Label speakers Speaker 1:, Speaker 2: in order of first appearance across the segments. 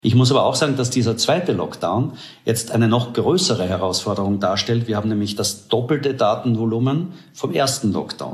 Speaker 1: Ich muss aber auch sagen, dass dieser zweite Lockdown jetzt eine noch größere Herausforderung darstellt. Wir haben nämlich das doppelte Datenvolumen vom ersten Lockdown.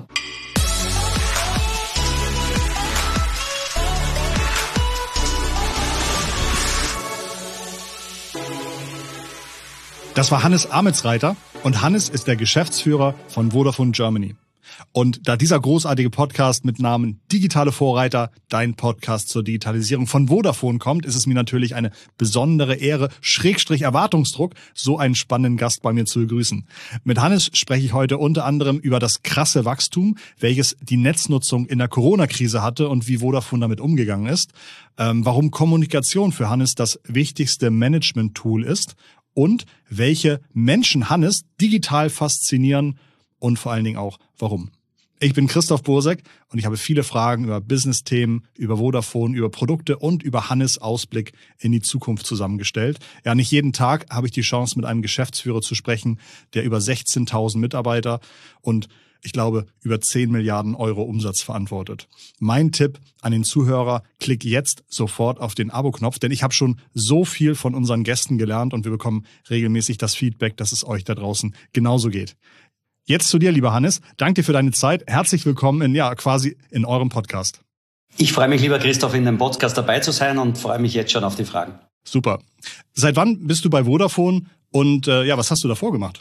Speaker 2: Das war Hannes Ametsreiter und Hannes ist der Geschäftsführer von Vodafone Germany. Und da dieser großartige Podcast mit Namen Digitale Vorreiter, dein Podcast zur Digitalisierung von Vodafone kommt, ist es mir natürlich eine besondere Ehre, / Erwartungsdruck, so einen spannenden Gast bei mir zu begrüßen. Mit Hannes spreche ich heute unter anderem über das krasse Wachstum, welches die Netznutzung in der Corona-Krise hatte und wie Vodafone damit umgegangen ist, warum Kommunikation für Hannes das wichtigste Management-Tool ist und welche Menschen Hannes digital faszinieren und vor allen Dingen auch, warum. Ich bin Christoph Bursek und ich habe viele Fragen über Business-Themen, über Vodafone, über Produkte und über Hannes' Ausblick in die Zukunft zusammengestellt. Ja, nicht jeden Tag habe ich die Chance, mit einem Geschäftsführer zu sprechen, der über 16.000 Mitarbeiter und ich glaube, über 10 Milliarden Euro Umsatz verantwortet. Mein Tipp an den Zuhörer, klick jetzt sofort auf den Abo-Knopf, denn ich habe schon so viel von unseren Gästen gelernt und wir bekommen regelmäßig das Feedback, dass es euch da draußen genauso geht. Jetzt zu dir, lieber Hannes. Danke dir für deine Zeit. Herzlich willkommen quasi in eurem Podcast.
Speaker 1: Ich freue mich, lieber Christoph, in dem Podcast dabei zu sein und freue mich jetzt schon auf die Fragen.
Speaker 2: Super. Seit wann bist du bei Vodafone und was hast du davor gemacht?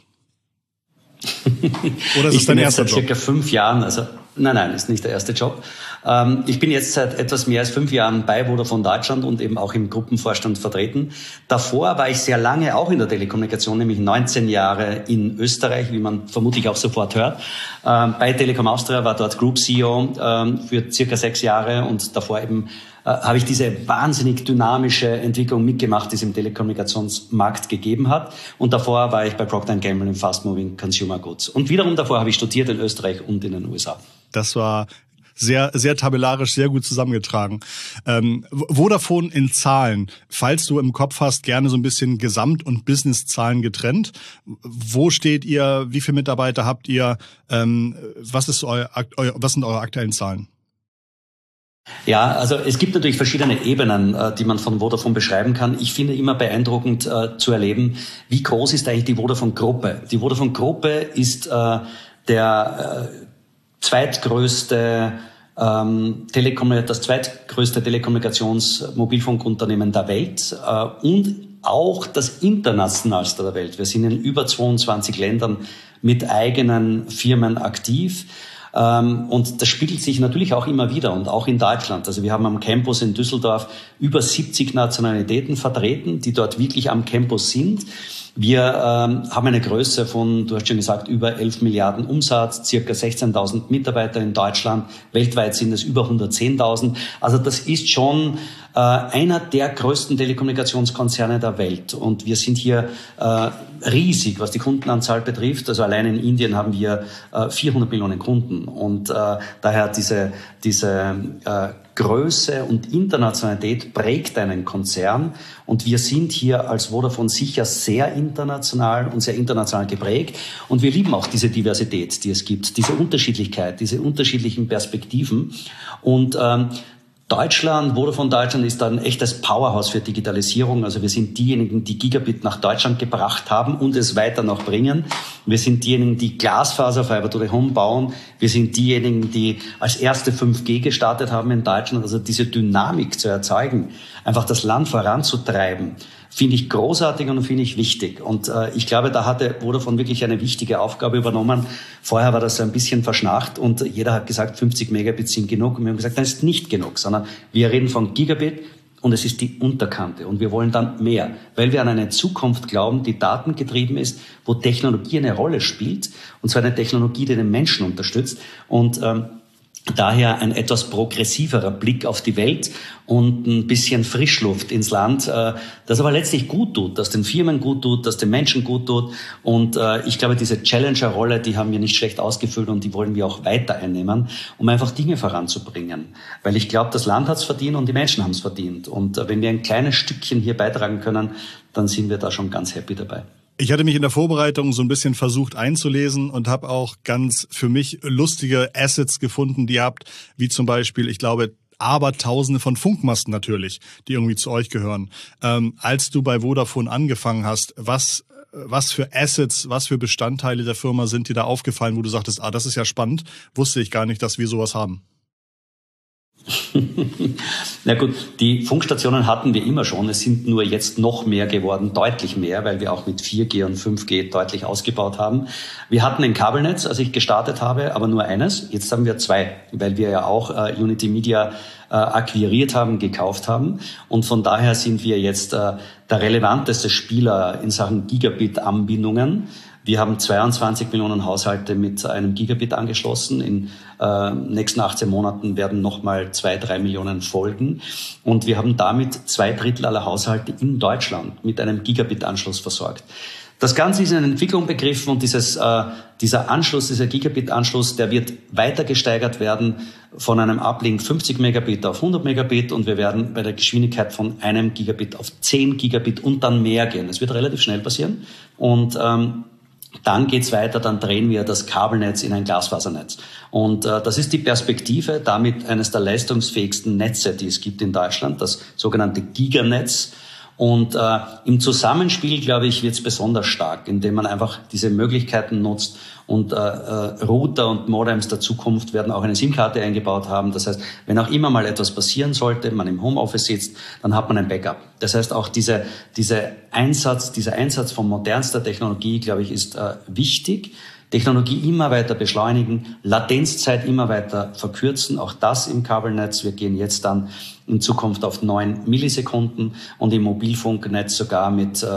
Speaker 2: Oder ist es dein erster Job?
Speaker 1: Ich bin jetzt seit circa 5 Jahren, nein, ist nicht der erste Job. Ich bin jetzt seit etwas mehr als 5 Jahren bei Vodafone Deutschland und eben auch im Gruppenvorstand vertreten. Davor war ich sehr lange auch in der Telekommunikation, nämlich 19 Jahre in Österreich, wie man vermutlich auch sofort hört. Bei Telekom Austria war dort Group CEO für circa 6 Jahre und davor eben habe ich diese wahnsinnig dynamische Entwicklung mitgemacht, die es im Telekommunikationsmarkt gegeben hat. Und davor war ich bei Procter & Gamble im Fast Moving Consumer Goods. Und wiederum davor habe ich studiert in Österreich und in den USA.
Speaker 2: Das war sehr, sehr tabellarisch, sehr gut zusammengetragen. Vodafone in Zahlen. Falls du im Kopf hast, gerne so ein bisschen Gesamt- und Business-Zahlen getrennt. Wo steht ihr? Wie viele Mitarbeiter habt ihr? Was sind eure aktuellen Zahlen?
Speaker 1: Ja, also es gibt natürlich verschiedene Ebenen, die man von Vodafone beschreiben kann. Ich finde immer beeindruckend zu erleben, wie groß ist eigentlich die Vodafone-Gruppe. Die Vodafone-Gruppe ist das zweitgrößte Telekommunikations-Mobilfunkunternehmen der Welt und auch das internationalste der Welt. Wir sind in über 22 Ländern mit eigenen Firmen aktiv. Und das spiegelt sich natürlich auch immer wieder und auch in Deutschland. Also wir haben am Campus in Düsseldorf über 70 Nationalitäten vertreten, die dort wirklich am Campus sind. Wir haben eine Größe von, du hast schon gesagt, über 11 Milliarden Umsatz, circa 16.000 Mitarbeiter in Deutschland. Weltweit sind es über 110.000. Also das ist schon einer der größten Telekommunikationskonzerne der Welt. Und wir sind hier riesig, was die Kundenanzahl betrifft. Also allein in Indien haben wir 400 Millionen Kunden. Und daher diese Größe und Internationalität prägt einen Konzern. Und wir sind hier als Vodafone sicher sehr international und sehr international geprägt. Und wir lieben auch diese Diversität, die es gibt, diese Unterschiedlichkeit, diese unterschiedlichen Perspektiven. Und Vodafone Deutschland ist ein echtes Powerhouse für Digitalisierung. Also wir sind diejenigen, die Gigabit nach Deutschland gebracht haben und es weiter noch bringen. Wir sind diejenigen, die Glasfaser Fiber to the Home bauen. Wir sind diejenigen, die als erste 5G gestartet haben in Deutschland. Also diese Dynamik zu erzeugen, einfach das Land voranzutreiben, finde ich großartig und finde ich wichtig. Und ich glaube, da hatte Vodafone wirklich eine wichtige Aufgabe übernommen. Vorher war das so ein bisschen verschnarcht und jeder hat gesagt, 50 Megabit sind genug. Und wir haben gesagt, das ist nicht genug, sondern wir reden von Gigabit und es ist die Unterkante. Und wir wollen dann mehr, weil wir an eine Zukunft glauben, die datengetrieben ist, wo Technologie eine Rolle spielt. Und zwar eine Technologie, die den Menschen unterstützt. Und daher ein etwas progressiverer Blick auf die Welt und ein bisschen Frischluft ins Land, das aber letztlich gut tut, das den Firmen gut tut, das den Menschen gut tut. Und ich glaube, diese Challenger-Rolle, die haben wir nicht schlecht ausgefüllt und die wollen wir auch weiter einnehmen, um einfach Dinge voranzubringen. Weil ich glaube, das Land hat es verdient und die Menschen haben es verdient. Und wenn wir ein kleines Stückchen hier beitragen können, dann sind wir da schon ganz happy dabei.
Speaker 2: Ich hatte mich in der Vorbereitung so ein bisschen versucht einzulesen und habe auch ganz für mich lustige Assets gefunden, die ihr habt, wie zum Beispiel, ich glaube, aber Tausende von Funkmasten natürlich, die irgendwie zu euch gehören. Als du bei Vodafone angefangen hast, was für Assets, was für Bestandteile der Firma sind dir da aufgefallen, wo du sagtest, das ist ja spannend, wusste ich gar nicht, dass wir sowas haben?
Speaker 1: Na gut, die Funkstationen hatten wir immer schon. Es sind nur jetzt noch mehr geworden, deutlich mehr, weil wir auch mit 4G und 5G deutlich ausgebaut haben. Wir hatten ein Kabelnetz, als ich gestartet habe, aber nur eines. Jetzt haben wir 2, weil wir ja auch Unity Media akquiriert haben, gekauft haben. Und von daher sind wir jetzt der relevanteste Spieler in Sachen Gigabit-Anbindungen. Wir haben 22 Millionen Haushalte mit einem Gigabit angeschlossen. In nächsten 18 Monaten werden nochmal 2-3 Millionen folgen. Und wir haben damit 2/3 aller Haushalte in Deutschland mit einem Gigabit-Anschluss versorgt. Das Ganze ist in Entwicklung begriffen und dieser Anschluss, dieser Gigabit-Anschluss, der wird weiter gesteigert werden von einem Uplink 50 Megabit auf 100 Megabit und wir werden bei der Geschwindigkeit von einem Gigabit auf 10 Gigabit und dann mehr gehen. Das wird relativ schnell passieren und dann geht's weiter, dann drehen wir das Kabelnetz in ein Glasfasernetz. Und das ist die Perspektive, damit eines der leistungsfähigsten Netze, die es gibt in Deutschland, das sogenannte Giganetz. Und im Zusammenspiel, glaube ich, wird's besonders stark, indem man einfach diese Möglichkeiten nutzt. Und Router und Modems der Zukunft werden auch eine SIM-Karte eingebaut haben. Das heißt, wenn auch immer mal etwas passieren sollte, man im Homeoffice sitzt, dann hat man ein Backup. Das heißt, auch dieser Einsatz von modernster Technologie, glaube ich, ist wichtig. Technologie immer weiter beschleunigen, Latenzzeit immer weiter verkürzen, auch das im Kabelnetz. Wir gehen jetzt dann in Zukunft auf 9 Millisekunden und im Mobilfunknetz sogar mit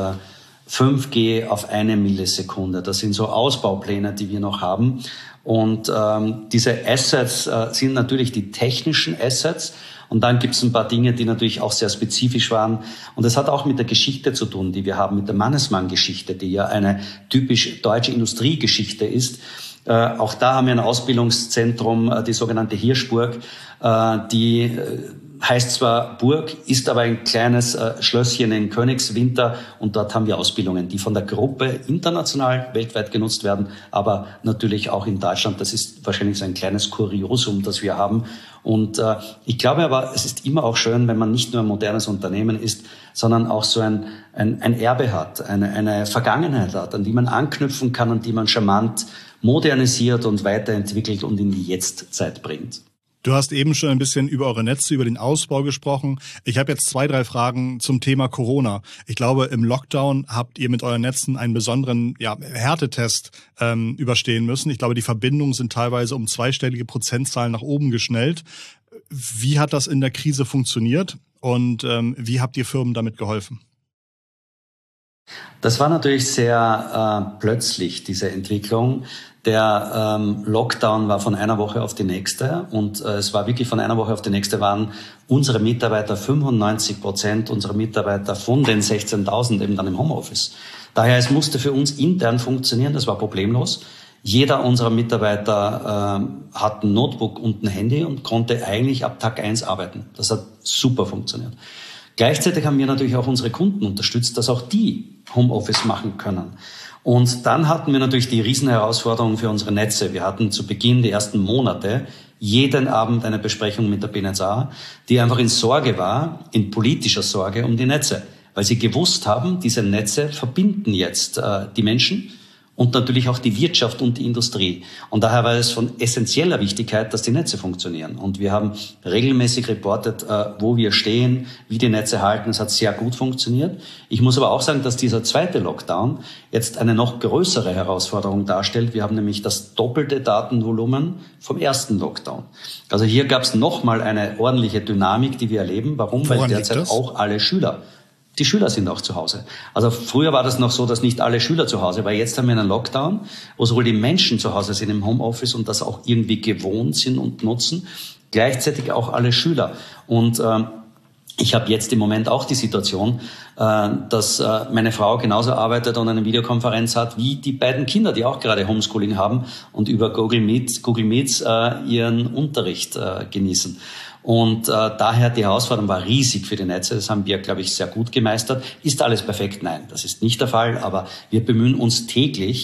Speaker 1: 5G auf 1 Millisekunde. Das sind so Ausbaupläne, die wir noch haben. Und diese Assets sind natürlich die technischen Assets. Und dann gibt es ein paar Dinge, die natürlich auch sehr spezifisch waren. Und das hat auch mit der Geschichte zu tun, die wir haben, mit der Mannesmann-Geschichte, die ja eine typisch deutsche Industriegeschichte ist. Auch da haben wir ein Ausbildungszentrum, die sogenannte Hirschburg, die heißt zwar Burg, ist aber ein kleines Schlösschen in Königswinter und dort haben wir Ausbildungen, die von der Gruppe international weltweit genutzt werden, aber natürlich auch in Deutschland. Das ist wahrscheinlich so ein kleines Kuriosum, das wir haben. Und ich glaube aber, es ist immer auch schön, wenn man nicht nur ein modernes Unternehmen ist, sondern auch so ein Erbe hat, eine Vergangenheit hat, an die man anknüpfen kann und die man charmant modernisiert und weiterentwickelt und in die Jetztzeit bringt.
Speaker 2: Du hast eben schon ein bisschen über eure Netze, über den Ausbau gesprochen. Ich habe jetzt 2-3 Fragen zum Thema Corona. Ich glaube, im Lockdown habt ihr mit euren Netzen einen besonderen Härtetest überstehen müssen. Ich glaube, die Verbindungen sind teilweise um 2-stellige Prozentzahlen nach oben geschnellt. Wie hat das in der Krise funktioniert und wie habt ihr Firmen damit geholfen?
Speaker 1: Das war natürlich sehr plötzlich, diese Entwicklung. Der Lockdown war von einer Woche auf die nächste und es war wirklich von einer Woche auf die nächste waren unsere Mitarbeiter, 95% unserer Mitarbeiter von den 16.000 eben dann im Homeoffice. Daher, es musste für uns intern funktionieren, das war problemlos. Jeder unserer Mitarbeiter hat ein Notebook und ein Handy und konnte eigentlich ab Tag 1 arbeiten. Das hat super funktioniert. Gleichzeitig haben wir natürlich auch unsere Kunden unterstützt, dass auch die Homeoffice machen können. Und dann hatten wir natürlich die Riesenherausforderung für unsere Netze. Wir hatten zu Beginn der ersten Monate jeden Abend eine Besprechung mit der BNetzA, die einfach in Sorge war, in politischer Sorge um die Netze. Weil sie gewusst haben, diese Netze verbinden jetzt die Menschen und natürlich auch die Wirtschaft und die Industrie. Und daher war es von essentieller Wichtigkeit, dass die Netze funktionieren. Und wir haben regelmäßig reportet, wo wir stehen, wie die Netze halten. Es hat sehr gut funktioniert. Ich muss aber auch sagen, dass dieser zweite Lockdown jetzt eine noch größere Herausforderung darstellt. Wir haben nämlich das doppelte Datenvolumen vom ersten Lockdown. Also hier gab es nochmal eine ordentliche Dynamik, die wir erleben. Warum? Weil derzeit auch alle Schüler. Die Schüler sind auch zu Hause. Also früher war das noch so, dass nicht alle Schüler zu Hause waren. Jetzt haben wir einen Lockdown, wo sowohl die Menschen zu Hause sind im Homeoffice und das auch irgendwie gewohnt sind und nutzen, gleichzeitig auch alle Schüler. Und ich habe jetzt im Moment auch die Situation, dass meine Frau genauso arbeitet und eine Videokonferenz hat wie die beiden Kinder, die auch gerade Homeschooling haben und über Google Meets ihren Unterricht genießen. Und daher die Herausforderung war riesig für die Netze. Das haben wir, glaube ich, sehr gut gemeistert. Ist alles perfekt? Nein, das ist nicht der Fall. Aber wir bemühen uns täglich,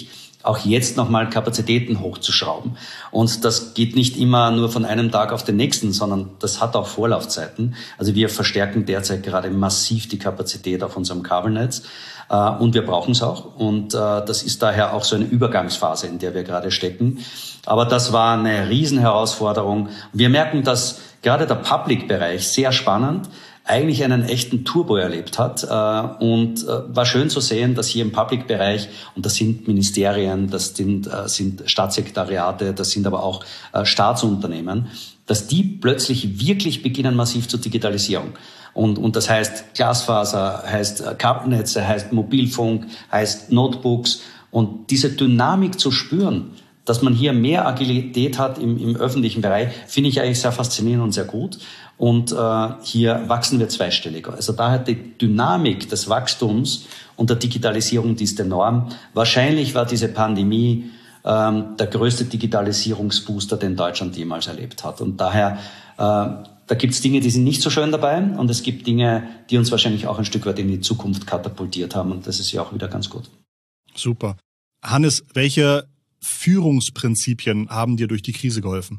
Speaker 1: auch jetzt nochmal Kapazitäten hochzuschrauben. Und das geht nicht immer nur von einem Tag auf den nächsten, sondern das hat auch Vorlaufzeiten. Also wir verstärken derzeit gerade massiv die Kapazität auf unserem Kabelnetz. Und wir brauchen es auch. Und das ist daher auch so eine Übergangsphase, in der wir gerade stecken. Aber das war eine Riesenherausforderung. Wir merken, dass gerade der Public-Bereich sehr spannend eigentlich einen echten Turbo erlebt hat und war schön zu sehen, dass hier im Public-Bereich, und das sind Ministerien, das sind Staatssekretariate, das sind aber auch Staatsunternehmen, dass die plötzlich wirklich beginnen massiv zur Digitalisierung. Und das heißt Glasfaser, heißt Kabelnetze, heißt Mobilfunk, heißt Notebooks, und diese Dynamik zu spüren, dass man hier mehr Agilität hat im öffentlichen Bereich, finde ich eigentlich sehr faszinierend und sehr gut. Und hier wachsen wir zweistellig. Also daher die Dynamik des Wachstums und der Digitalisierung, die ist enorm. Wahrscheinlich war diese Pandemie der größte Digitalisierungsbooster, den Deutschland jemals erlebt hat. Und daher, da gibt es Dinge, die sind nicht so schön dabei, und es gibt Dinge, die uns wahrscheinlich auch ein Stück weit in die Zukunft katapultiert haben. Und das ist ja auch wieder ganz gut.
Speaker 2: Super. Hannes, welche Führungsprinzipien haben dir durch die Krise geholfen?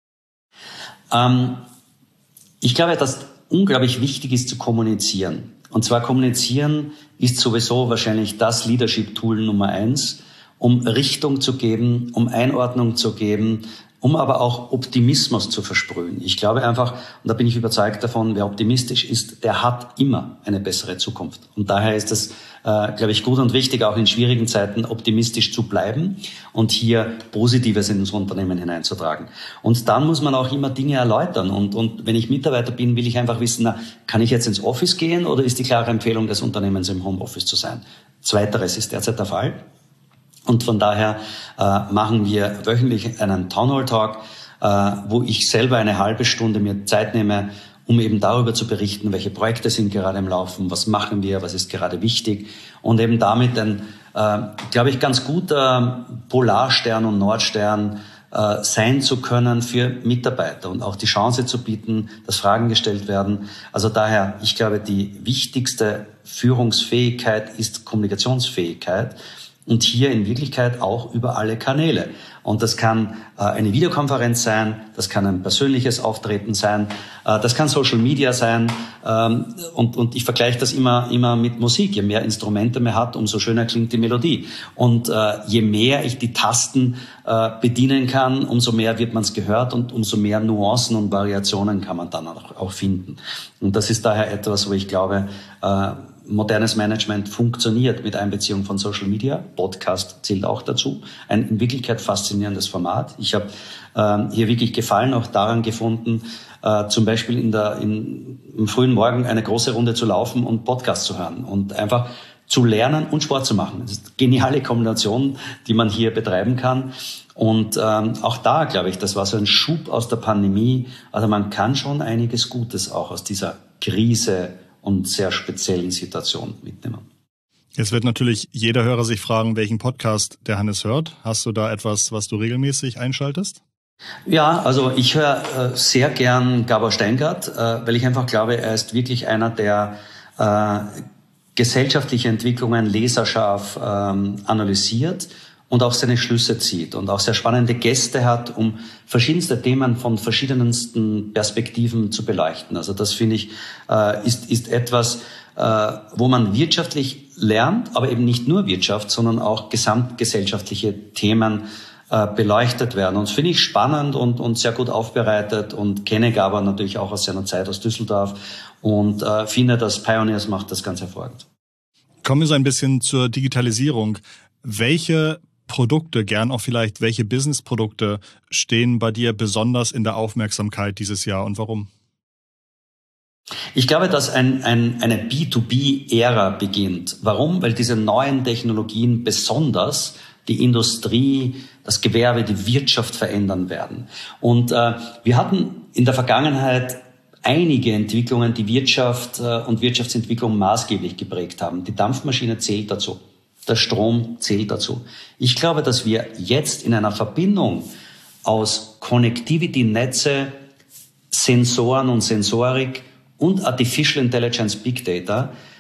Speaker 1: Ich glaube, dass unglaublich wichtig ist zu kommunizieren. Und zwar kommunizieren ist sowieso wahrscheinlich das Leadership-Tool Nummer 1, um Richtung zu geben, um Einordnung zu geben, um aber auch Optimismus zu versprühen. Ich glaube einfach, und da bin ich überzeugt davon, wer optimistisch ist, der hat immer eine bessere Zukunft. Und daher ist es, glaube ich, gut und wichtig, auch in schwierigen Zeiten optimistisch zu bleiben und hier Positives in unser Unternehmen hineinzutragen. Und dann muss man auch immer Dinge erläutern. Und wenn ich Mitarbeiter bin, will ich einfach wissen, kann ich jetzt ins Office gehen oder ist die klare Empfehlung des Unternehmens, im Homeoffice zu sein? Zweiteres ist derzeit der Fall. Und von daher machen wir wöchentlich einen Town Hall Talk, wo ich selber eine halbe Stunde mir Zeit nehme, um eben darüber zu berichten, welche Projekte sind gerade im Laufen, was machen wir, was ist gerade wichtig, und eben damit ein, glaube ich, ganz guter Polarstern und Nordstern sein zu können für Mitarbeiter und auch die Chance zu bieten, dass Fragen gestellt werden. Also daher, ich glaube, die wichtigste Führungsfähigkeit ist Kommunikationsfähigkeit. Und hier in Wirklichkeit auch über alle Kanäle. Und das kann eine Videokonferenz sein, das kann ein persönliches Auftreten sein, das kann Social Media sein. Und ich vergleiche das immer mit Musik. Je mehr Instrumente man hat, umso schöner klingt die Melodie. Und je mehr ich die Tasten bedienen kann, umso mehr wird man es gehört und umso mehr Nuancen und Variationen kann man dann auch finden. Und das ist daher etwas, wo ich glaube, modernes Management funktioniert mit Einbeziehung von Social Media. Podcast zählt auch dazu. Ein in Wirklichkeit faszinierendes Format. Ich habe hier wirklich Gefallen auch daran gefunden, zum Beispiel im frühen Morgen eine große Runde zu laufen und Podcast zu hören und einfach zu lernen und Sport zu machen. Das ist eine geniale Kombination, die man hier betreiben kann. Und auch da, glaube ich, das war so ein Schub aus der Pandemie. Also man kann schon einiges Gutes auch aus dieser Krise und sehr speziellen Situation mitnehmen.
Speaker 2: Jetzt wird natürlich jeder Hörer sich fragen, welchen Podcast der Hannes hört. Hast du da etwas, was du regelmäßig einschaltest?
Speaker 1: Ja, also ich höre sehr gern Gabor Steingart, weil ich einfach glaube, er ist wirklich einer, der gesellschaftliche Entwicklungen leserscharf analysiert und auch seine Schlüsse zieht und auch sehr spannende Gäste hat, um verschiedenste Themen von verschiedensten Perspektiven zu beleuchten. Also das, finde ich, ist etwas, wo man wirtschaftlich lernt, aber eben nicht nur Wirtschaft, sondern auch gesamtgesellschaftliche Themen beleuchtet werden. Und das finde ich spannend und sehr gut aufbereitet und kenne Gabor natürlich auch aus seiner Zeit aus Düsseldorf und finde, dass Pioneers macht das ganz hervorragend.
Speaker 2: Kommen wir so ein bisschen zur Digitalisierung. Welche Produkte, gern auch vielleicht welche Business-Produkte stehen bei dir besonders in der Aufmerksamkeit dieses Jahr und warum?
Speaker 1: Ich glaube, dass eine B2B-Ära beginnt. Warum? Weil diese neuen Technologien besonders die Industrie, das Gewerbe, die Wirtschaft verändern werden. Und wir hatten in der Vergangenheit einige Entwicklungen, die Wirtschaft und Wirtschaftsentwicklung maßgeblich geprägt haben. Die Dampfmaschine zählt dazu. Der Strom zählt dazu. Ich glaube, dass wir jetzt in einer Verbindung aus Connectivity, Netze, Sensoren und Sensorik und Artificial Intelligence, Big Data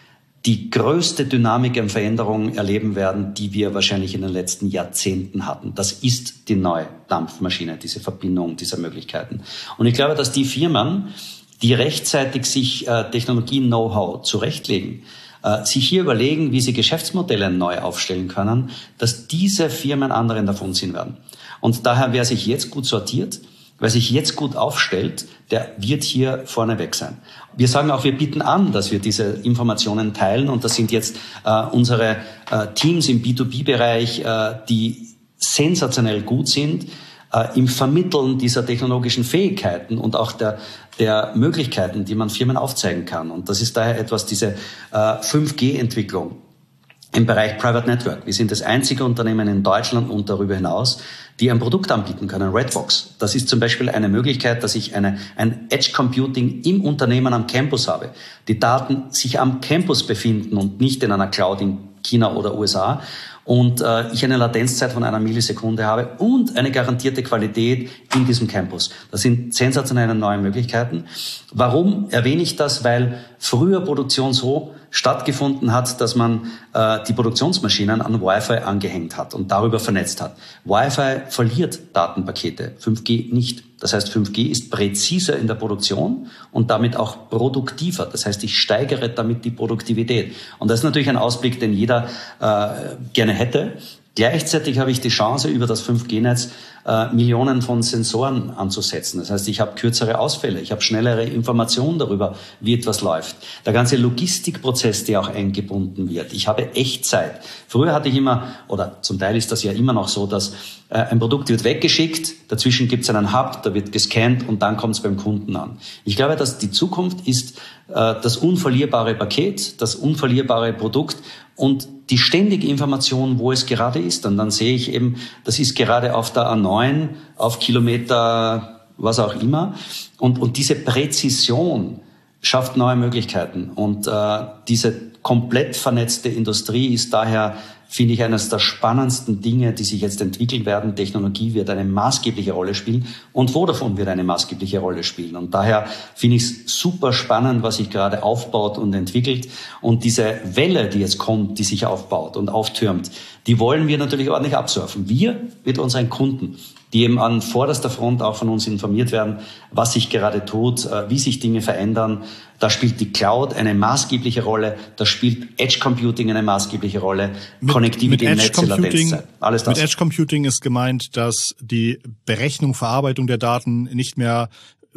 Speaker 1: die größte Dynamik und Veränderung erleben werden, die wir wahrscheinlich in den letzten Jahrzehnten hatten. Das ist die neue Dampfmaschine, diese Verbindung dieser Möglichkeiten. Und ich glaube, dass die Firmen, die rechtzeitig sich Technologie-Know-how zurechtlegen, sich hier überlegen, wie sie Geschäftsmodelle neu aufstellen können, dass diese Firmen anderen davon ziehen werden. Und daher, wer sich jetzt gut sortiert, wer sich jetzt gut aufstellt, der wird hier vorneweg sein. Wir sagen auch, wir bieten an, dass wir diese Informationen teilen. Und das sind jetzt unsere Teams im B2B-Bereich, die sensationell gut sind im Vermitteln dieser technologischen Fähigkeiten und auch der Möglichkeiten, die man Firmen aufzeigen kann. Und das ist daher etwas, diese 5G-Entwicklung im Bereich Private Network. Wir sind das einzige Unternehmen in Deutschland und darüber hinaus, die ein Produkt anbieten können, Redbox. Das ist zum Beispiel eine Möglichkeit, dass ich ein Edge Computing im Unternehmen am Campus habe. Die Daten sich am Campus befinden und nicht in einer Cloud in China oder USA. Und ich eine Latenzzeit von 1 Millisekunde habe und eine garantierte Qualität in diesem Campus. Das sind sensationelle neue Möglichkeiten. Warum erwähne ich das? Weil früher Produktion so stattgefunden hat, dass man die Produktionsmaschinen an Wi-Fi angehängt hat und darüber vernetzt hat. Wi-Fi verliert Datenpakete, 5G nicht. Das heißt, 5G ist präziser in der Produktion und damit auch produktiver. Das heißt, ich steigere damit die Produktivität. Und das ist natürlich ein Ausblick, den jeder gerne hätte. Gleichzeitig habe ich die Chance, über das 5G-Netz Millionen von Sensoren anzusetzen. Das heißt, ich habe kürzere Ausfälle, ich habe schnellere Informationen darüber, wie etwas läuft. Der ganze Logistikprozess, der auch eingebunden wird. Ich habe Echtzeit. Früher hatte ich immer, oder zum Teil ist das ja immer noch so, dass ein Produkt wird weggeschickt, dazwischen gibt es einen Hub, da wird gescannt und dann kommt es beim Kunden an. Ich glaube, dass die Zukunft ist das unverlierbare Paket, das unverlierbare Produkt und die ständige Information, wo es gerade ist. Und dann sehe ich eben, das ist gerade auf der A9, auf Kilometer, was auch immer. Und diese Präzision schafft neue Möglichkeiten. Und diese komplett vernetzte Industrie ist daher, finde ich, eines der spannendsten Dinge, die sich jetzt entwickeln werden. Technologie wird eine maßgebliche Rolle spielen und Vodafone wird eine maßgebliche Rolle spielen. Und daher finde ich es super spannend, was sich gerade aufbaut und entwickelt. Und diese Welle, die jetzt kommt, die sich aufbaut und auftürmt, die wollen wir natürlich ordentlich absurfen. Wir mit unseren Kunden, die eben an vorderster Front auch von uns informiert werden, was sich gerade tut, wie sich Dinge verändern. Da spielt die Cloud eine maßgebliche Rolle, da spielt Edge Computing eine maßgebliche Rolle, Konnektivität, Netze, Latenzzeit, alles das.
Speaker 2: Mit Edge Computing ist gemeint, dass die Berechnung, Verarbeitung der Daten nicht mehr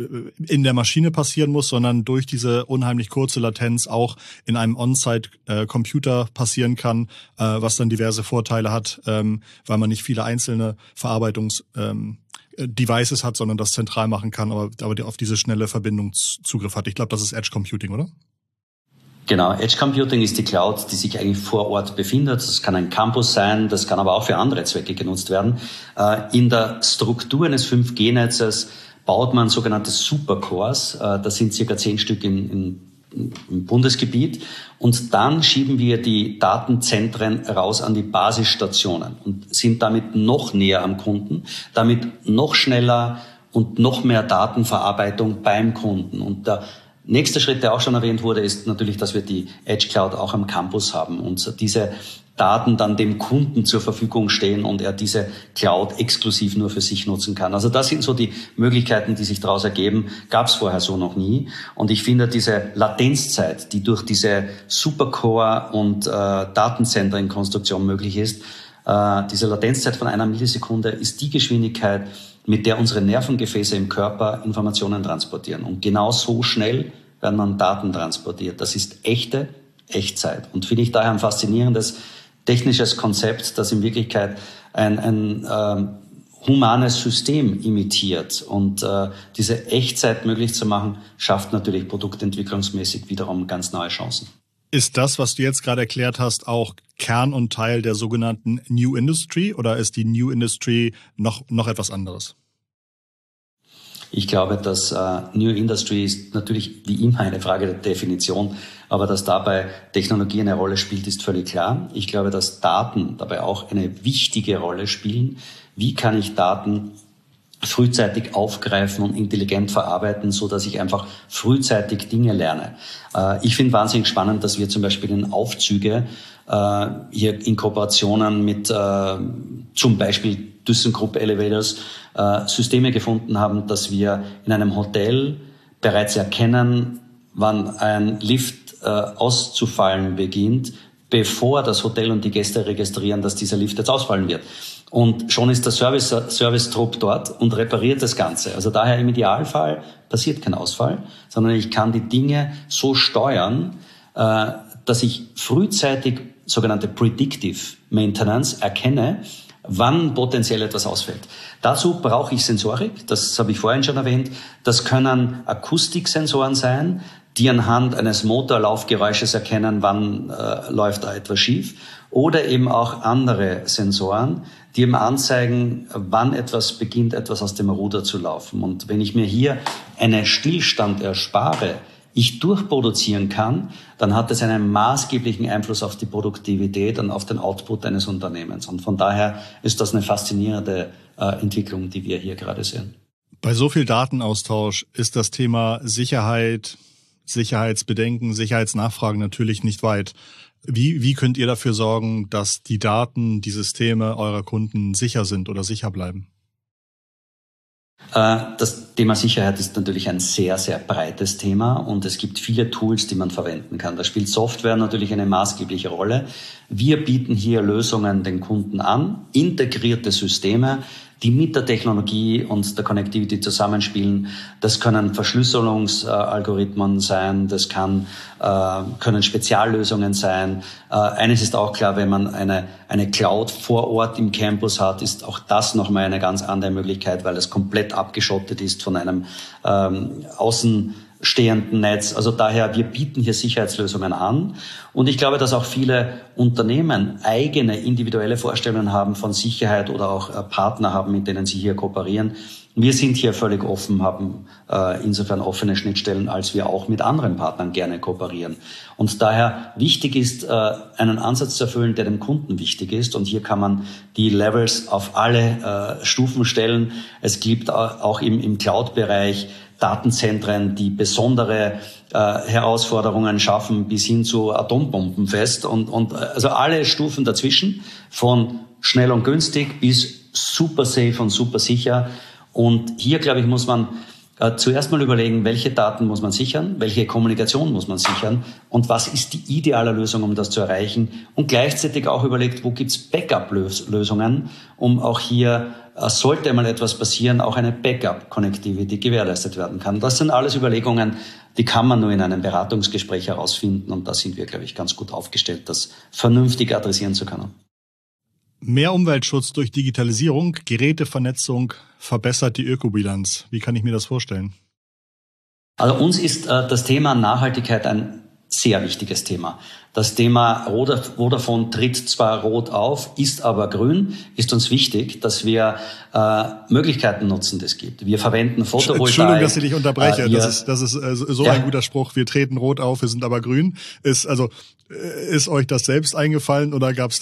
Speaker 2: in der Maschine passieren muss, sondern durch diese unheimlich kurze Latenz auch in einem On-Site-Computer passieren kann, was dann diverse Vorteile hat, weil man nicht viele einzelne Devices hat, sondern das zentral machen kann, aber auf diese schnelle Verbindung Zugriff hat. Ich glaube, das ist Edge Computing, oder?
Speaker 1: Genau, Edge Computing ist die Cloud, die sich eigentlich vor Ort befindet. Das kann ein Campus sein, das kann aber auch für andere Zwecke genutzt werden. In der Struktur eines 5G-Netzes baut man sogenannte Supercores. Das sind circa 10 Stück im Bundesgebiet. Und dann schieben wir die Datenzentren raus an die Basisstationen und sind damit noch näher am Kunden, damit noch schneller und noch mehr Datenverarbeitung beim Kunden. Und der nächste Schritt, der auch schon erwähnt wurde, ist natürlich, dass wir die Edge Cloud auch am Campus haben und diese Daten dann dem Kunden zur Verfügung stehen und er diese Cloud exklusiv nur für sich nutzen kann. Also das sind so die Möglichkeiten, die sich daraus ergeben. Gab es vorher so noch nie. Und ich finde, diese Latenzzeit, die durch diese Supercore und Datenzentrenkonstruktion möglich ist, diese Latenzzeit von 1 Millisekunde ist die Geschwindigkeit, mit der unsere Nervengefäße im Körper Informationen transportieren. Und genau so schnell werden dann Daten transportiert. Das ist echte Echtzeit. Und finde ich daher ein faszinierendes technisches Konzept, das in Wirklichkeit ein humanes System imitiert. Und diese Echtzeit möglich zu machen, schafft natürlich produktentwicklungsmäßig wiederum ganz neue Chancen.
Speaker 2: Ist das, was du jetzt gerade erklärt hast, auch Kern und Teil der sogenannten New Industry oder ist die New Industry noch etwas anderes?
Speaker 1: Ich glaube, dass New Industry ist natürlich wie immer eine Frage der Definition, aber dass dabei Technologie eine Rolle spielt, ist völlig klar. Ich glaube, dass Daten dabei auch eine wichtige Rolle spielen. Wie kann ich Daten frühzeitig aufgreifen und intelligent verarbeiten, so dass ich einfach frühzeitig Dinge lerne. Ich finde wahnsinnig spannend, dass wir zum Beispiel in Aufzüge hier in Kooperationen mit zum Beispiel ThyssenKrupp Elevators Systeme gefunden haben, dass wir in einem Hotel bereits erkennen, wann ein Lift auszufallen beginnt, bevor das Hotel und die Gäste registrieren, dass dieser Lift jetzt ausfallen wird. Und schon ist der Service-Trupp dort und repariert das Ganze. Also daher im Idealfall passiert kein Ausfall, sondern ich kann die Dinge so steuern, dass ich frühzeitig sogenannte Predictive Maintenance erkenne, wann potenziell etwas ausfällt. Dazu brauche ich Sensorik, das habe ich vorhin schon erwähnt. Das können Akustiksensoren sein, die anhand eines Motorlaufgeräusches erkennen, wann läuft da etwas schief. Oder eben auch andere Sensoren, die eben anzeigen, wann etwas beginnt, etwas aus dem Ruder zu laufen. Und wenn ich mir hier einen Stillstand erspare, ich durchproduzieren kann, dann hat es einen maßgeblichen Einfluss auf die Produktivität und auf den Output eines Unternehmens. Und von daher ist das eine faszinierende Entwicklung, die wir hier gerade sehen.
Speaker 2: Bei so viel Datenaustausch ist das Thema Sicherheit, Sicherheitsbedenken, Sicherheitsnachfragen natürlich nicht weit. Wie könnt ihr dafür sorgen, dass die Daten, die Systeme eurer Kunden sicher sind oder sicher bleiben?
Speaker 1: Das Thema Sicherheit ist natürlich ein sehr, sehr breites Thema und es gibt viele Tools, die man verwenden kann. Da spielt Software natürlich eine maßgebliche Rolle. Wir bieten hier Lösungen den Kunden an, integrierte Systeme, die mit der Technologie und der Connectivity zusammenspielen. Das können Verschlüsselungsalgorithmen sein, das können Speziallösungen sein. Eines ist auch klar, wenn man eine Cloud vor Ort im Campus hat, ist auch das nochmal eine ganz andere Möglichkeit, weil es komplett abgeschottet ist von einem außenstehenden Netz. Also daher, wir bieten hier Sicherheitslösungen an. Und ich glaube, dass auch viele Unternehmen eigene individuelle Vorstellungen haben von Sicherheit oder auch Partner haben, mit denen sie hier kooperieren. Wir sind hier völlig offen, haben insofern offene Schnittstellen, als wir auch mit anderen Partnern gerne kooperieren. Und daher wichtig ist, einen Ansatz zu erfüllen, der dem Kunden wichtig ist. Und hier kann man die Levels auf alle Stufen stellen. Es gibt auch im Cloud-Bereich Datenzentren, die besondere Herausforderungen schaffen, bis hin zu Atombombenfest und also alle Stufen dazwischen, von schnell und günstig bis super safe und super sicher. Und hier, glaube ich, muss man zuerst mal überlegen, welche Daten muss man sichern, welche Kommunikation muss man sichern und was ist die ideale Lösung, um das zu erreichen. Und gleichzeitig auch überlegt, wo gibt's Backup-Lösungen, um auch hier, sollte einmal etwas passieren, auch eine Backup-Connectivity gewährleistet werden kann. Das sind alles Überlegungen, die kann man nur in einem Beratungsgespräch herausfinden. Und da sind wir, glaube ich, ganz gut aufgestellt, das vernünftig adressieren zu können.
Speaker 2: Mehr Umweltschutz durch Digitalisierung, Gerätevernetzung verbessert die Ökobilanz. Wie kann ich mir das vorstellen?
Speaker 1: Also uns ist das Thema Nachhaltigkeit ein sehr wichtiges Thema. Das Thema Vodafone tritt zwar rot auf, ist aber grün, ist uns wichtig, dass wir Möglichkeiten nutzen, die es gibt. Wir verwenden Photovoltaik.
Speaker 2: Entschuldigung, dass ich dich unterbreche. Das ist so ein guter Spruch. Wir treten rot auf, wir sind aber grün. Ist euch das selbst eingefallen oder gab's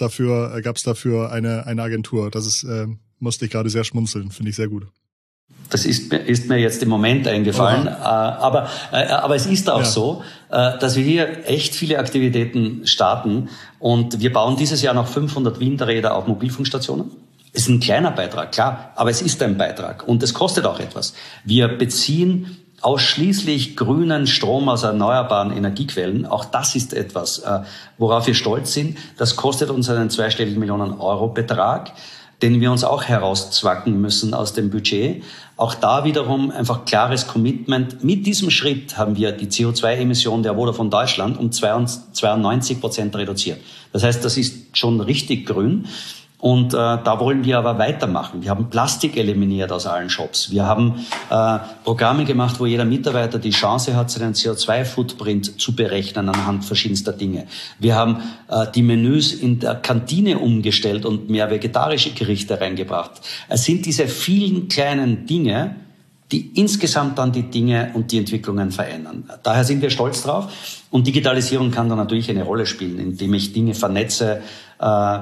Speaker 2: dafür eine Agentur? Musste ich gerade sehr schmunzeln. Finde ich sehr gut.
Speaker 1: Das ist mir jetzt im Moment eingefallen, aber es ist auch so, dass wir hier echt viele Aktivitäten starten und wir bauen dieses Jahr noch 500 Windräder auf Mobilfunkstationen. Es ist ein kleiner Beitrag, klar, aber es ist ein Beitrag und es kostet auch etwas. Wir beziehen ausschließlich grünen Strom aus erneuerbaren Energiequellen. Auch das ist etwas, worauf wir stolz sind. Das kostet uns einen zweistelligen Millionen-Euro-Betrag, den wir uns auch herauszwacken müssen aus dem Budget. Auch da wiederum einfach klares Commitment. Mit diesem Schritt haben wir die CO2-Emissionen der Vodafone Deutschland um 92% reduziert. Das heißt, das ist schon richtig grün. Und da wollen wir aber weitermachen. Wir haben Plastik eliminiert aus allen Shops. Wir haben Programme gemacht, wo jeder Mitarbeiter die Chance hat, seinen CO2-Footprint zu berechnen anhand verschiedenster Dinge. Wir haben die Menüs in der Kantine umgestellt und mehr vegetarische Gerichte reingebracht. Es sind diese vielen kleinen Dinge, die insgesamt dann die Dinge und die Entwicklungen verändern. Daher sind wir stolz drauf. Und Digitalisierung kann da natürlich eine Rolle spielen, indem ich Dinge vernetze,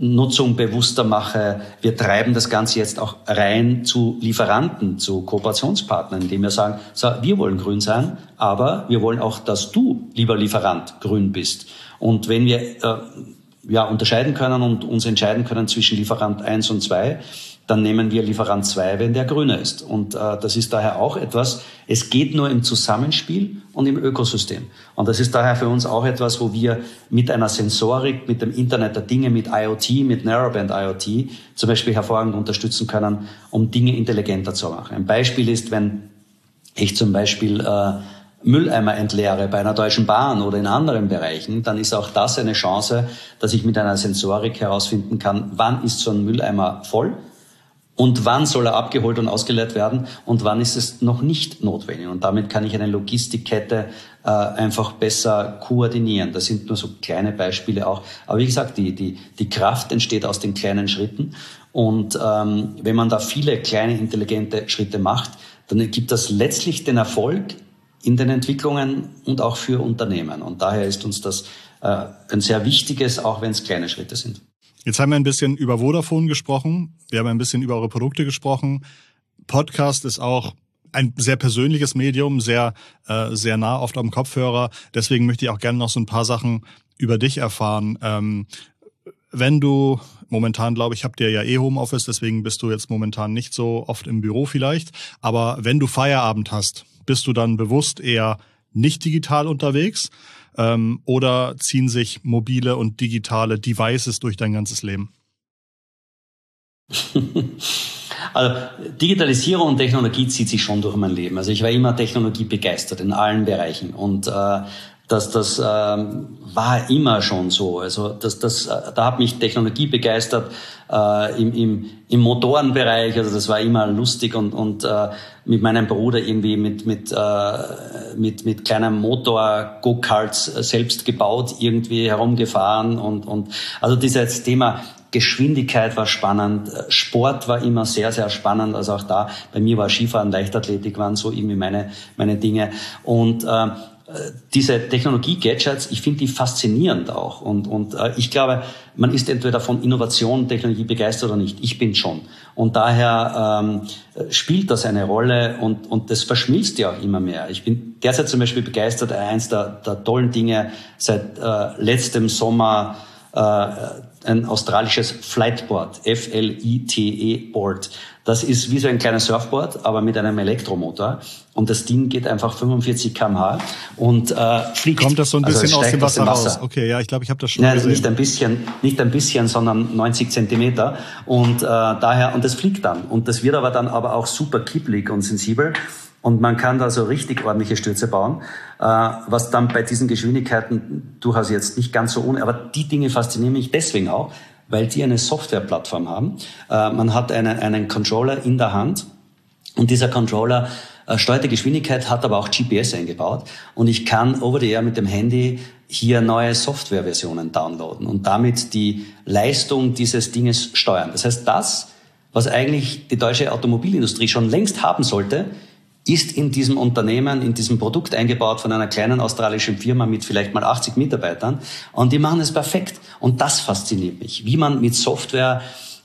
Speaker 1: Nutzung bewusster mache. Wir treiben das Ganze jetzt auch rein zu Lieferanten, zu Kooperationspartnern, indem wir sagen, so, wir wollen grün sein, aber wir wollen auch, dass du, lieber Lieferant, grün bist. Und wenn wir unterscheiden können und uns entscheiden können zwischen Lieferant 1 und 2, dann nehmen wir Lieferant 2, wenn der grüner ist. Und das ist daher auch etwas, es geht nur im Zusammenspiel und im Ökosystem. Und das ist daher für uns auch etwas, wo wir mit einer Sensorik, mit dem Internet der Dinge, mit IoT, mit Narrowband IoT zum Beispiel hervorragend unterstützen können, um Dinge intelligenter zu machen. Ein Beispiel ist, wenn ich zum Beispiel Mülleimer entleere bei einer Deutschen Bahn oder in anderen Bereichen, dann ist auch das eine Chance, dass ich mit einer Sensorik herausfinden kann, wann ist so ein Mülleimer voll und wann soll er abgeholt und ausgeleert werden und wann ist es noch nicht notwendig. Und damit kann ich eine Logistikkette einfach besser koordinieren. Das sind nur so kleine Beispiele auch. Aber wie gesagt, die Kraft entsteht aus den kleinen Schritten. Und wenn man da viele kleine, intelligente Schritte macht, dann gibt das letztlich den Erfolg in den Entwicklungen und auch für Unternehmen. Und daher ist uns das ein sehr wichtiges, auch wenn es kleine Schritte sind.
Speaker 2: Jetzt haben wir ein bisschen über Vodafone gesprochen. Wir haben ein bisschen über eure Produkte gesprochen. Podcast ist auch ein sehr persönliches Medium, sehr nah oft am Kopfhörer. Deswegen möchte ich auch gerne noch so ein paar Sachen über dich erfahren. Wenn du momentan, glaube ich, habt ihr ja Homeoffice, deswegen bist du jetzt momentan nicht so oft im Büro vielleicht. Aber wenn du Feierabend hast, bist du dann bewusst eher nicht digital unterwegs? Oder ziehen sich mobile und digitale Devices durch dein ganzes Leben?
Speaker 1: Also Digitalisierung und Technologie zieht sich schon durch mein Leben. Also ich war immer technologiebegeistert in allen Bereichen und das war immer schon so. Also da hat mich Technologie begeistert im Motorenbereich. Also das war immer lustig und mit meinem Bruder irgendwie mit kleinem Motor Go-Karts selbst gebaut, irgendwie herumgefahren und also dieses Thema Geschwindigkeit war spannend, Sport war immer sehr, sehr spannend, also auch da, bei mir war Skifahren, Leichtathletik waren so irgendwie meine Dinge und diese Technologie-Gadgets, ich finde die faszinierend auch und ich glaube, man ist entweder von Innovation, Technologie begeistert oder nicht. Ich bin schon. Und daher spielt das eine Rolle und das verschmilzt ja auch immer mehr. Ich bin derzeit zum Beispiel begeistert, eins der tollen Dinge seit letztem Sommer, ein australisches Flightboard, FLITE-Board. Das ist wie so ein kleines Surfboard, aber mit einem Elektromotor. Und das Ding geht einfach 45 km/h und fliegt.
Speaker 2: Kommt das so ein bisschen aus dem Wasser raus? Okay, ja, ich glaube, ich habe das schon gesehen. Nicht ein bisschen, sondern 90 Zentimeter. Und daher, und das fliegt dann. Und das wird aber auch super kipplig und sensibel. Und man kann da so richtig ordentliche Stürze bauen, was dann bei diesen Geschwindigkeiten durchaus jetzt nicht ganz so aber die Dinge faszinieren mich deswegen auch, weil die eine Softwareplattform haben. Man hat einen Controller in der Hand und dieser Controller steuert die Geschwindigkeit, hat aber auch GPS eingebaut und ich kann over the air mit dem Handy hier neue Softwareversionen downloaden und damit die Leistung dieses Dinges steuern. Das heißt, das, was eigentlich die deutsche Automobilindustrie schon längst haben sollte, ist in diesem Unternehmen, in diesem Produkt eingebaut von einer kleinen australischen Firma mit vielleicht mal 80 Mitarbeitern. Und die machen es perfekt. Und das fasziniert mich, wie man mit Software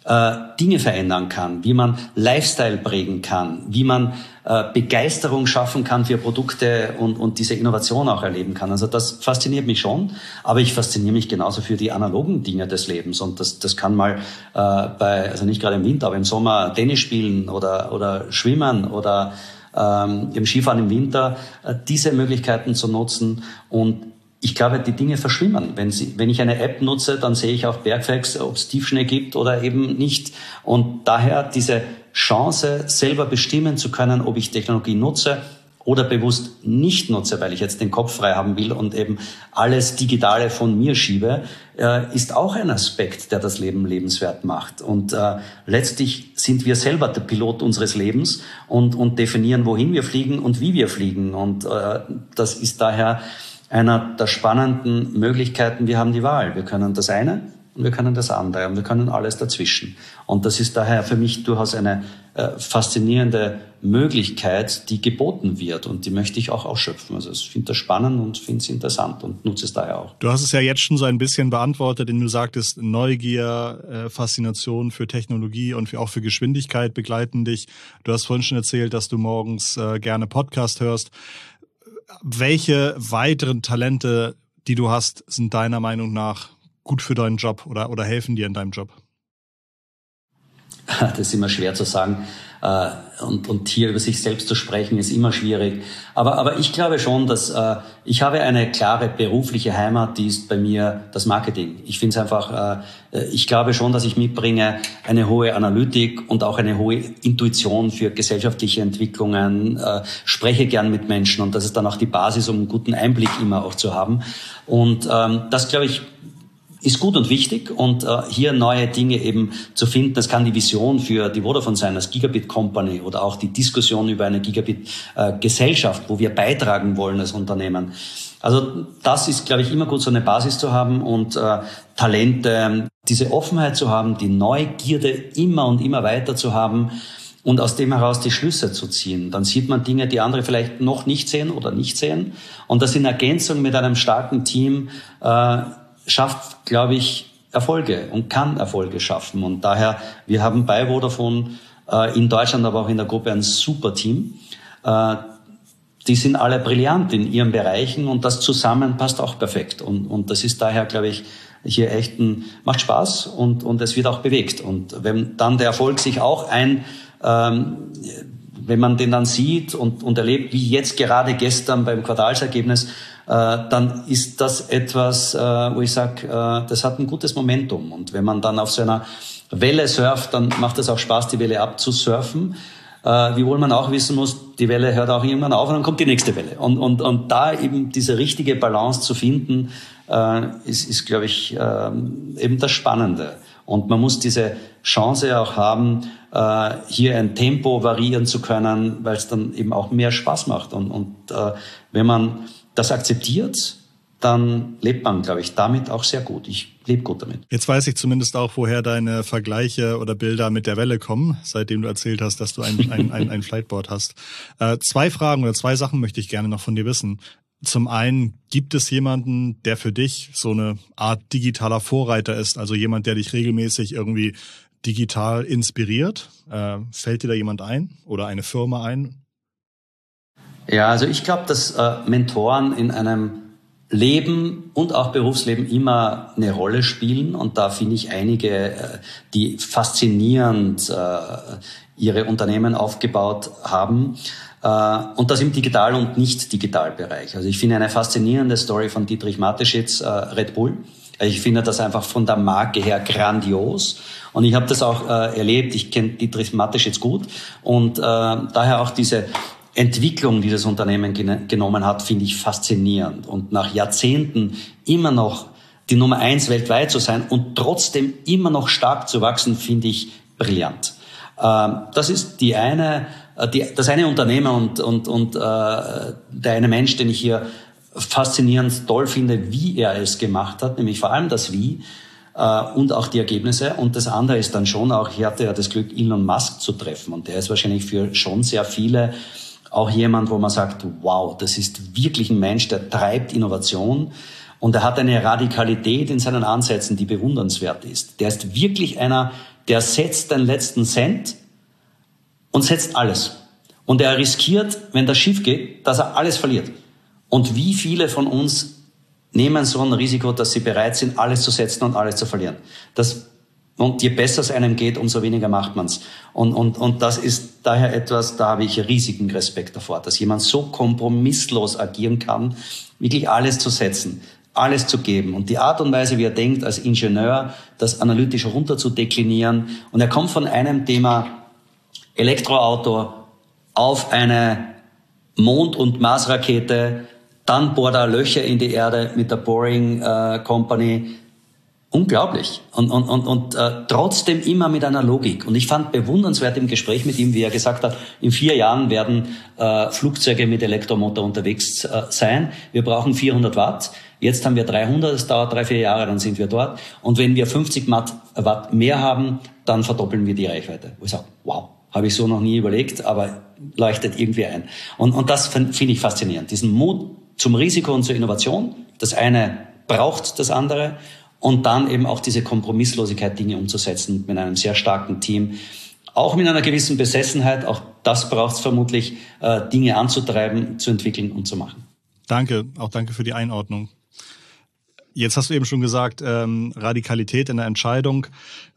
Speaker 2: Dinge verändern kann, wie man Lifestyle prägen kann, wie man Begeisterung schaffen kann für Produkte und diese Innovation auch erleben kann. Also das fasziniert mich schon, aber ich fasziniere mich genauso für die analogen Dinge des Lebens. Und das kann mal also nicht gerade im Winter, aber im Sommer Tennis spielen oder schwimmen oder im Skifahren im Winter, diese Möglichkeiten zu nutzen. Und ich glaube, die Dinge verschwimmen. Wenn ich eine App nutze, dann sehe ich auch Bergfacts, ob es Tiefschnee gibt oder eben nicht. Und daher diese Chance, selber bestimmen zu können, ob ich Technologie nutze oder bewusst nicht nutze, weil ich jetzt den Kopf frei haben will und eben alles Digitale von mir schiebe, ist auch ein Aspekt, der das Leben lebenswert macht. Und letztlich sind wir selber der Pilot unseres Lebens und definieren, wohin wir fliegen und wie wir fliegen. Und das ist daher einer der spannenden Möglichkeiten. Wir haben die Wahl. Wir können das eine und wir können das andere und wir können alles dazwischen. Und das ist daher für mich durchaus eine
Speaker 1: faszinierende Möglichkeit, die geboten wird. Und die möchte ich auch ausschöpfen. Also ich finde das spannend und finde es interessant und nutze es daher auch.
Speaker 2: Du hast es ja jetzt schon so ein bisschen beantwortet, indem du sagtest, Neugier, Faszination für Technologie und auch für Geschwindigkeit begleiten dich. Du hast vorhin schon erzählt, dass du morgens gerne Podcast hörst. Welche weiteren Talente, die du hast, sind deiner Meinung nach gut für deinen Job oder helfen dir in deinem Job?
Speaker 1: Das ist immer schwer zu sagen. Und hier über sich selbst zu sprechen, ist immer schwierig. Aber ich glaube schon, dass ich habe eine klare berufliche Heimat, die ist bei mir das Marketing. Ich finde es einfach, ich glaube schon, dass ich mitbringe eine hohe Analytik und auch eine hohe Intuition für gesellschaftliche Entwicklungen, spreche gern mit Menschen und das ist dann auch die Basis, um einen guten Einblick immer auch zu haben. Und das, glaube ich, ist gut und wichtig und hier neue Dinge eben zu finden. Das kann die Vision für die Vodafone sein, als Gigabit Company oder auch die Diskussion über eine Gigabit Gesellschaft, wo wir beitragen wollen als Unternehmen. Also das ist, glaube ich, immer gut, so eine Basis zu haben und Talente, diese Offenheit zu haben, die Neugierde immer und immer weiter zu haben und aus dem heraus die Schlüsse zu ziehen. Dann sieht man Dinge, die andere vielleicht noch nicht sehen oder nicht sehen. Und das in Ergänzung mit einem starken Team schafft, glaube ich, Erfolge und kann Erfolge schaffen. Und daher, wir haben bei Vodafone in Deutschland, aber auch in der Gruppe ein super Team. Die sind alle brillant in ihren Bereichen und das zusammen passt auch perfekt. Und das ist daher, glaube ich, hier echt macht Spaß und es wird auch bewegt. Und wenn dann der Erfolg sich auch wenn man den dann sieht und erlebt, wie jetzt gerade gestern beim Quartalsergebnis, dann ist das etwas, wo ich sage, das hat ein gutes Momentum. Und wenn man dann auf so einer Welle surft, dann macht es auch Spaß, die Welle abzusurfen. Wiewohl man auch wissen muss, die Welle hört auch irgendwann auf und dann kommt die nächste Welle. Und da eben diese richtige Balance zu finden, ist glaube ich, eben das Spannende. Und man muss diese Chance auch haben, hier ein Tempo variieren zu können, weil es dann eben auch mehr Spaß macht. Und wenn man das akzeptiert, dann lebt man, glaube ich, damit auch sehr gut. Ich lebe gut damit.
Speaker 2: Jetzt weiß ich zumindest auch, woher deine Vergleiche oder Bilder mit der Welle kommen, seitdem du erzählt hast, dass du ein Flightboard hast. 2 Fragen oder 2 Sachen möchte ich gerne noch von dir wissen. Zum einen, gibt es jemanden, der für dich so eine Art digitaler Vorreiter ist, also jemand, der dich regelmäßig irgendwie digital inspiriert? Fällt dir da jemand ein oder eine Firma ein?
Speaker 1: Ja, also ich glaube, dass Mentoren in einem Leben und auch Berufsleben immer eine Rolle spielen. Und da finde ich einige, die faszinierend ihre Unternehmen aufgebaut haben. Und das im Digital- und Nicht-Digital-Bereich. Also ich finde eine faszinierende Story von Dietrich Mateschitz, Red Bull. Ich finde das einfach von der Marke her grandios. Und ich habe das auch erlebt. Ich kenne Dietrich Mateschitz gut. Und daher auch diese Entwicklung, die das Unternehmen genommen hat, finde ich faszinierend. Und nach Jahrzehnten immer noch die Nummer 1 weltweit zu sein und trotzdem immer noch stark zu wachsen, finde ich brillant. Das ist das eine Unternehmen und der eine Mensch, den ich hier faszinierend toll finde, wie er es gemacht hat, nämlich vor allem das Wie und auch die Ergebnisse. Und das andere ist dann schon auch, ich hatte ja das Glück, Elon Musk zu treffen. Und der ist wahrscheinlich für schon sehr viele auch jemand, wo man sagt, wow, das ist wirklich ein Mensch, der treibt Innovation und er hat eine Radikalität in seinen Ansätzen, die bewundernswert ist. Der ist wirklich einer, der setzt den letzten Cent und setzt alles. Und er riskiert, wenn das schief geht, dass er alles verliert. Und wie viele von uns nehmen so ein Risiko, dass sie bereit sind, alles zu setzen und alles zu verlieren? Und je besser es einem geht, umso weniger macht man's. Und das ist daher etwas, da habe ich riesigen Respekt davor, dass jemand so kompromisslos agieren kann, wirklich alles zu setzen, alles zu geben. Und die Art und Weise, wie er denkt als Ingenieur, das analytisch runter zu deklinieren. Und er kommt von einem Thema Elektroauto auf eine Mond- und Marsrakete, dann bohrt er Löcher in die Erde mit der Boring Company. Unglaublich. Und trotzdem immer mit einer Logik. Und ich fand bewundernswert im Gespräch mit ihm, wie er gesagt hat, in 4 Jahren werden Flugzeuge mit Elektromotor unterwegs sein. Wir brauchen 400 Watt. Jetzt haben wir 300, es dauert 3-4 Jahre, dann sind wir dort. Und wenn wir 50 Watt mehr haben, dann verdoppeln wir die Reichweite. Wo ich sage, wow, Habe ich so noch nie überlegt, aber leuchtet irgendwie ein. Und das finde ich faszinierend. Diesen Mut zum Risiko und zur Innovation. Das eine braucht das andere. Und dann eben auch diese Kompromisslosigkeit, Dinge umzusetzen mit einem sehr starken Team. Auch mit einer gewissen Besessenheit. Auch das braucht es vermutlich, Dinge anzutreiben, zu entwickeln und zu machen.
Speaker 2: Danke. Auch danke für die Einordnung. Jetzt hast du eben schon gesagt, Radikalität in der Entscheidung.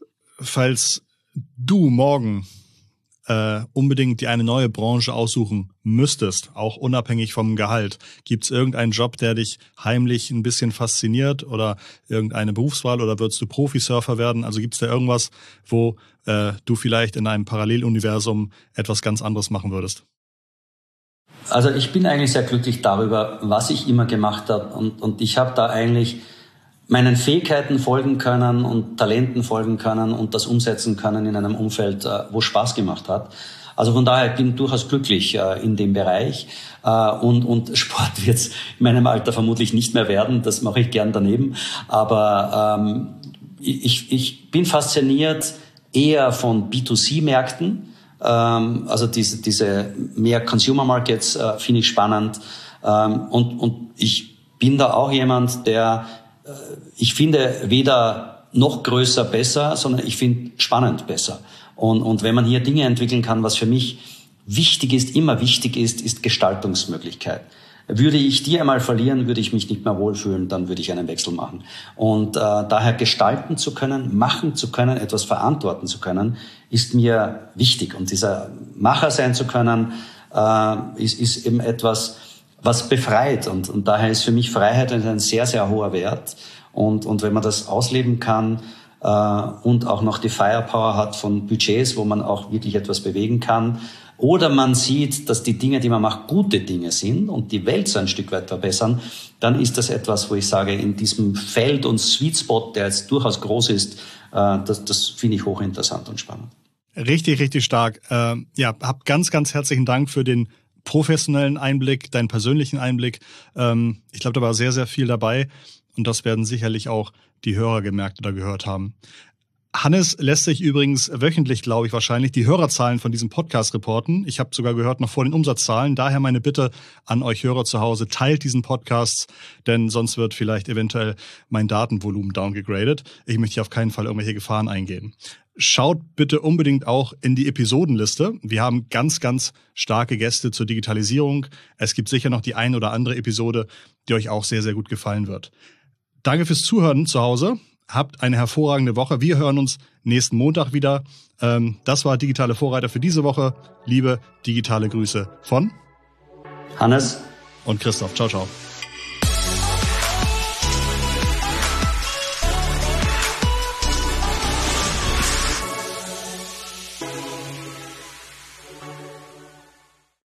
Speaker 2: Falls du morgen unbedingt dir eine neue Branche aussuchen müsstest, auch unabhängig vom Gehalt, gibt es irgendeinen Job, der dich heimlich ein bisschen fasziniert oder irgendeine Berufswahl oder würdest du Profisurfer werden? Also gibt es da irgendwas, wo du vielleicht in einem Paralleluniversum etwas ganz anderes machen würdest?
Speaker 1: Also ich bin eigentlich sehr glücklich darüber, was ich immer gemacht habe und ich habe da eigentlich meinen Fähigkeiten folgen können und Talenten folgen können und das umsetzen können in einem Umfeld, wo Spaß gemacht hat. Also von daher bin ich durchaus glücklich in dem Bereich und Sport wird es in meinem Alter vermutlich nicht mehr werden, das mache ich gern daneben. Aber ich bin fasziniert eher von B2C-Märkten, also diese mehr Consumer Markets finde ich spannend und ich bin da auch jemand, der ich finde weder noch größer besser, sondern ich finde spannend besser. Und wenn man hier Dinge entwickeln kann, was für mich wichtig ist, immer wichtig ist Gestaltungsmöglichkeit. Würde ich die einmal verlieren, würde ich mich nicht mehr wohlfühlen, dann würde ich einen Wechsel machen. Und daher gestalten zu können, machen zu können, etwas verantworten zu können, ist mir wichtig. Und dieser Macher sein zu können, ist eben etwas, was befreit. Und daher ist für mich Freiheit ein sehr, sehr hoher Wert. Und wenn man das ausleben kann und auch noch die Firepower hat von Budgets, wo man auch wirklich etwas bewegen kann, oder man sieht, dass die Dinge, die man macht, gute Dinge sind und die Welt so ein Stück weit verbessern, dann ist das etwas, wo ich sage, in diesem Feld und Sweet Spot, der jetzt durchaus groß ist, das finde ich hochinteressant und spannend.
Speaker 2: Richtig, richtig stark. Hab ganz, ganz herzlichen Dank für den professionellen Einblick, deinen persönlichen Einblick. Ich glaube, da war sehr, sehr viel dabei und das werden sicherlich auch die Hörer gemerkt oder gehört haben. Hannes lässt sich übrigens wöchentlich, glaube ich, wahrscheinlich die Hörerzahlen von diesem Podcast reporten. Ich habe sogar gehört, noch vor den Umsatzzahlen. Daher meine Bitte an euch Hörer zu Hause, teilt diesen Podcast, denn sonst wird vielleicht eventuell mein Datenvolumen downgegradet. Ich möchte hier auf keinen Fall irgendwelche Gefahren eingehen. Schaut bitte unbedingt auch in die Episodenliste. Wir haben ganz, ganz starke Gäste zur Digitalisierung. Es gibt sicher noch die ein oder andere Episode, die euch auch sehr, sehr gut gefallen wird. Danke fürs Zuhören zu Hause. Habt eine hervorragende Woche. Wir hören uns nächsten Montag wieder. Das war Digitale Vorreiter für diese Woche. Liebe digitale Grüße von
Speaker 1: Hannes
Speaker 2: und Christoph. Ciao, ciao.